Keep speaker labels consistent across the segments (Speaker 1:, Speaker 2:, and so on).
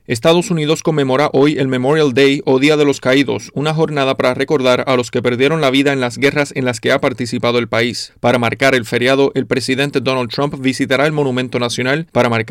Speaker 1: Estados Unidos conmemora hoy el Memorial Day o Día de los Caídos, una jornada para recordar a los que perdieron la vida en las guerras en las que ha participado el país. Para marcar el feriado, el presidente Donald Trump visitará el Monumento Nacional.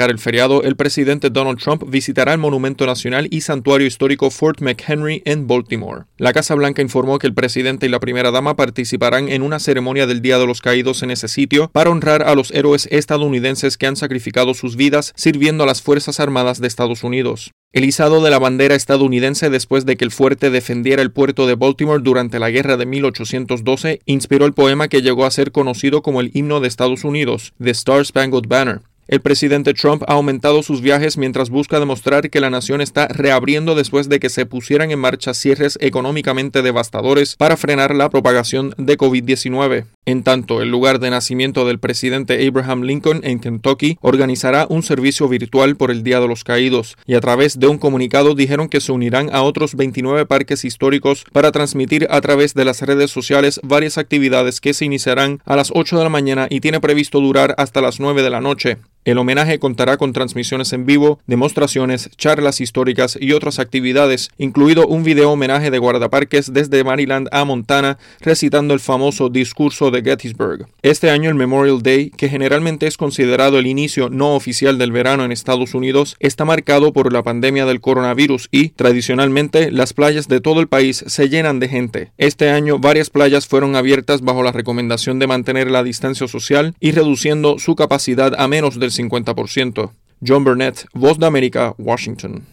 Speaker 1: Y Santuario Histórico Fort McHenry en Baltimore. La Casa Blanca informó que el presidente y la primera dama participarán en una ceremonia del Día de los Caídos en ese sitio para honrar a los héroes estadounidenses que han sacrificado sus vidas sirviendo a las Fuerzas Armadas de Estados Unidos. El izado de la bandera estadounidense después de que el fuerte defendiera el puerto de Baltimore durante la guerra de 1812 inspiró el poema que llegó a ser conocido como el himno de Estados Unidos, The Star Spangled Banner. El presidente Trump ha aumentado sus viajes mientras busca demostrar que la nación está reabriendo después de que se pusieran en marcha cierres económicamente devastadores para frenar la propagación de COVID-19. En tanto, el lugar de nacimiento del presidente Abraham Lincoln en Kentucky organizará un servicio virtual por el Día de los Caídos y a través de un comunicado dijeron que se unirán a otros 29 parques históricos para transmitir a través de las redes sociales varias actividades que se iniciarán a las 8 de la mañana y tiene previsto durar hasta las 9 de la noche. El homenaje contará con transmisiones en vivo, demostraciones, charlas históricas y otras actividades, incluido un video homenaje de guardaparques desde Maryland a Montana, recitando el famoso discurso de Gettysburg. Este año el Memorial Day, que generalmente es considerado el inicio no oficial del verano en Estados Unidos, está marcado por la pandemia del coronavirus y, tradicionalmente, las playas de todo el país se llenan de gente. Este año varias playas fueron abiertas bajo la recomendación de mantener la distancia social y reduciendo su capacidad a menos del 50%. John Burnett, Voz de América, Washington.